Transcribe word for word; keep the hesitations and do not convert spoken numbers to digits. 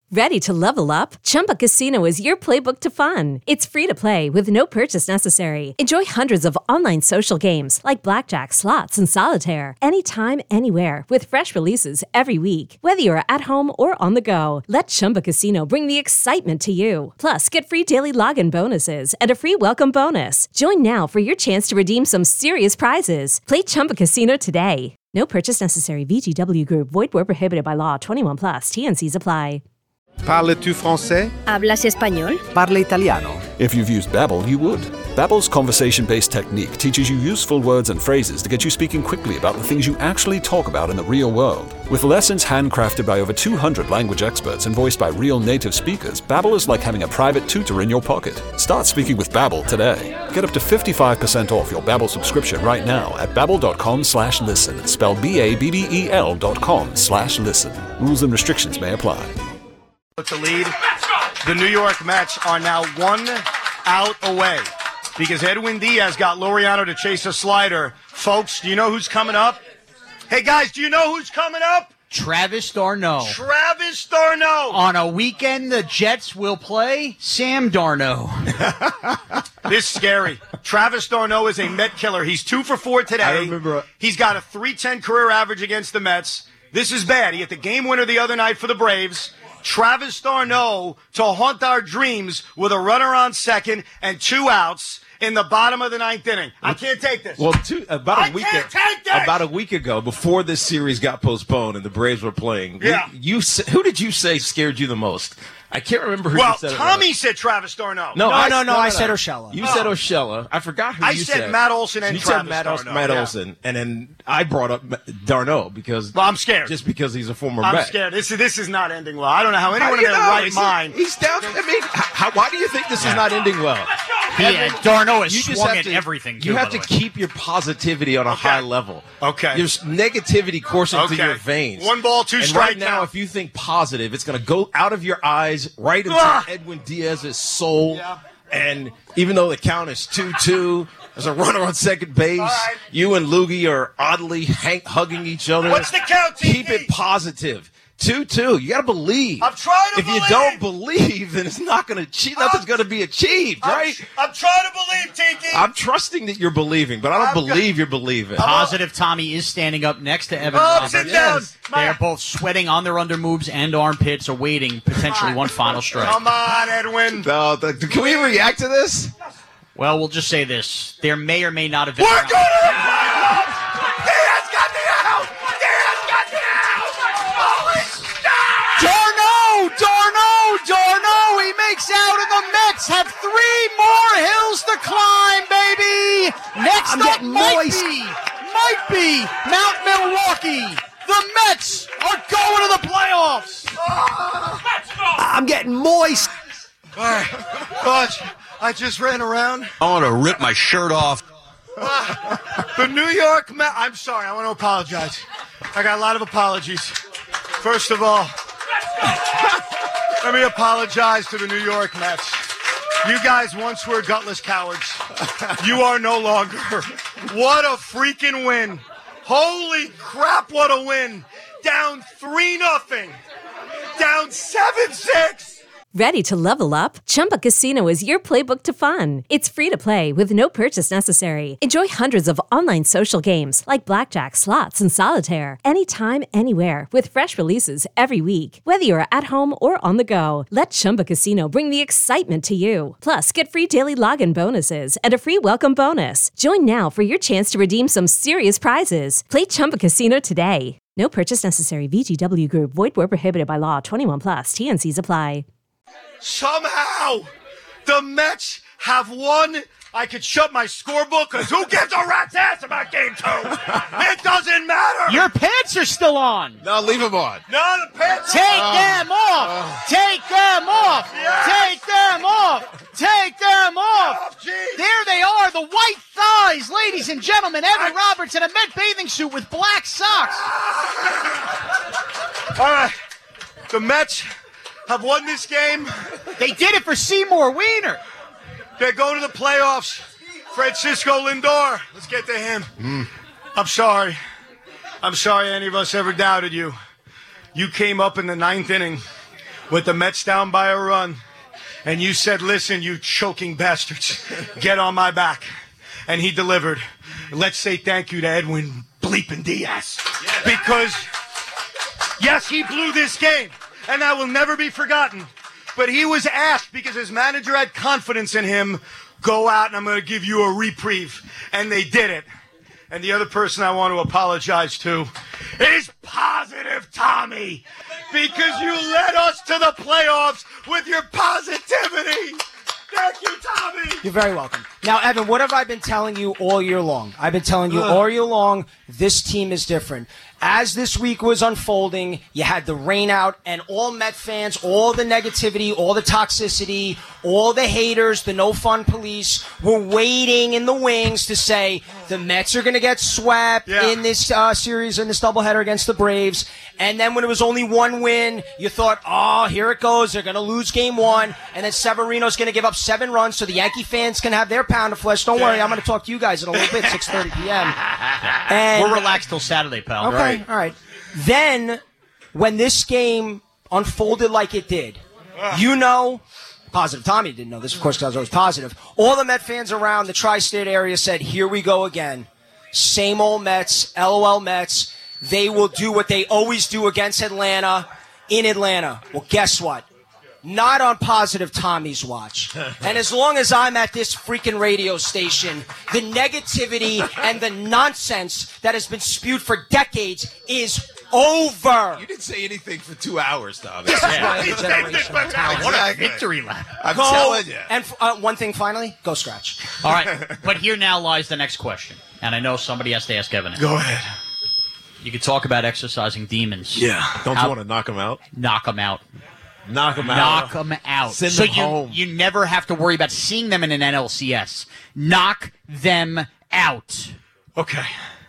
Ready to level up? Chumba Casino is your playbook to fun. It's free to play with no purchase necessary. Enjoy hundreds of online social games like blackjack, slots, and solitaire anytime, anywhere with fresh releases every week. Whether you're at home or on the go, let Chumba Casino bring the excitement to you. Plus, get free daily login bonuses and a free welcome bonus. Join now for your chance to redeem some serious prizes. Play Chumba Casino today. No purchase necessary. V G W Group. Void where prohibited by law. twenty-one plus. T N Cs apply. Parles-tu français? ¿Hablas español? Parla italiano. If you've used Babbel, you would. Babbel's conversation-based technique teaches you useful words and phrases to get you speaking quickly about the things you actually talk about in the real world. With lessons handcrafted by over two hundred language experts and voiced by real native speakers, Babbel is like having a private tutor in your pocket. Start speaking with Babbel today. Get up to fifty-five percent off your Babbel subscription right now at babbel.com slash listen. Spelled B A B B E L dot com slash listen. Rules and restrictions may apply. To lead, the New York Mets are now one out away because Edwin Diaz got Laureano to chase a slider. Folks, do you know who's coming up? Hey, guys, do you know who's coming up? Travis d'Arnaud. Travis d'Arnaud. On a weekend the Jets will play Sam d'Arnaud. This is scary. Travis d'Arnaud is a Met killer. He's two for four today. I remember. He's got a three ten career average against the Mets. This is bad. He hit the game winner the other night for the Braves. Travis d'Arnaud to haunt our dreams with a runner on second and two outs in the bottom of the ninth inning. I can't take this. Well, two, about a I week can't take this! about a week ago, before this series got postponed and the Braves were playing, Yeah. you, you who did you say scared you the most? I can't remember who well, you said. Tommy it said Travis d'Arnaud. No, I, no, no, I said Urshela. You Oh. said Urshela. I forgot who I you said said. Matt Olson and you Travis said Matt, Olson, d'Arnaud, Matt yeah. Olson, and then I brought up d'Arnaud because Well, I'm scared. just because he's a former I'm Met. scared. This is this is not ending well. I don't know how anyone How do in you their know? right He's- mind. He's down. I mean, how, why do you think this is not ending well? Yeah, d'Arnaud has You just swung have at to, everything, too, You by have the to way. keep your positivity on a Okay. high level. Okay. There's negativity coursing Okay. through your veins. One ball, two and strike right now, count. if you think positive, it's going to go out of your eyes right into Ah! Edwin Diaz's soul. Yeah. And even though the count is two two, there's a runner on second base. right. You and Loogie are oddly hang- hugging each other. What's the count, T T? Keep it positive. two two. You got to believe. I'm trying to if believe. you don't believe, then it's not going to achieve. Nothing's going to be achieved, I'm, right? I'm trying to believe, T T. I'm trusting that you're believing, but I don't I'm believe you're believing. Positive Tommy is standing up next to Evan Up Roberts. and down. They are both sweating on their undermoves and armpits, awaiting potentially one final strike. Come on, Edwin. No, the, can we react to this? Well, we'll just say this. There may or may not have been. We're going to the playoffs. Diaz got the out. Diaz got the out. Holy shit. d'Arnaud! d'Arnaud! d'Arnaud! He makes out, and the Mets have three more hills to climb, baby! Next I'm up getting might moist. be, might be Mount Milwaukee. The Mets are going to the playoffs. I'm getting moist. All right. Coach, I just ran around. I want to rip my shirt off. The New York Mets. I'm sorry. I want to apologize. I got a lot of apologies. First of all, let me apologize to the New York Mets. You guys once were gutless cowards. You are no longer. What a freaking win. Holy crap, what a win. Down three nothing. Down seven six. Ready to level up? Chumba Casino is your playbook to fun. It's free to play with no purchase necessary. Enjoy hundreds of online social games like blackjack, slots, and solitaire anytime, anywhere with fresh releases every week. Whether you're at home or on the go, let Chumba Casino bring the excitement to you. Plus, get free daily login bonuses and a free welcome bonus. Join now for your chance to redeem some serious prizes. Play Chumba Casino today. No purchase necessary. V G W Group. Void where prohibited by law. twenty-one plus. T N Cs apply. Somehow, the Mets have won. I could shut my scorebook because who gives a rat's ass about game two? It doesn't matter. Your pants are still on. No, leave him on. No, the pants. Take them off. Take them off. Yes. Take them off. Take them off. Oh, geez. There they are, the white thighs, ladies and gentlemen. Evan Roberts in a Met bathing suit with black socks. All right, the Mets have won this game. They did it for Seymour Wiener. They're going to the playoffs. Francisco Lindor. Let's get to him. Mm. I'm sorry. I'm sorry any of us ever doubted you. You came up in the ninth inning with the Mets down by a run, and you said, listen, you choking bastards, get on my back. And he delivered. Let's say thank you to Edwin bleeping Diaz. Because, yes, he blew this game, and that will never be forgotten. But he was asked, because his manager had confidence in him, go out and I'm going to give you a reprieve. And they did it. And the other person I want to apologize to is Positive Tommy. Because you led us to the playoffs with your positivity. Thank you, Tommy. You're very welcome. Now, Evan, what have I been telling you all year long? I've been telling you all year long, this team is different. As this week was unfolding, you had the rain out, and all Met fans, all the negativity, all the toxicity, all the haters, the no-fun police were waiting in the wings to say the Mets are going to get swept Yeah. in this uh, series, in this doubleheader against the Braves. And then when it was only one win, you thought, oh, here it goes. They're going to lose game one. And then Severino's going to give up seven runs so the Yankee fans can have their pound of flesh. Don't worry, I'm going to talk to you guys in a little bit, six thirty p.m. And We're relaxed till Saturday, pal. Okay, Right. all right. Then, when this game unfolded like it did, you know, Positive Tommy didn't know this, of course, because I was always positive. All the Met fans around the tri-state area said, here we go again. Same old Mets, LOL Mets. They will do what they always do against Atlanta in Atlanta. Well, guess what? Not on Positive Tommy's watch. And as long as I'm at this freaking radio station, the negativity and the nonsense that has been spewed for decades is over. You didn't say anything for two hours, Tommy. This is why I'm a generational talent. What a victory lap. I'm Go, telling you. and uh, one thing finally, go scratch. All right, but here now lies the next question. And I know somebody has to ask Evan it. Go ahead. You could talk about exercising demons. Yeah. Don't How- you want to knock him out? Knock them out. Knock him out. Knock them out. Send so them you, home. you never have to worry about seeing them in an N L C S. Knock them out. Okay.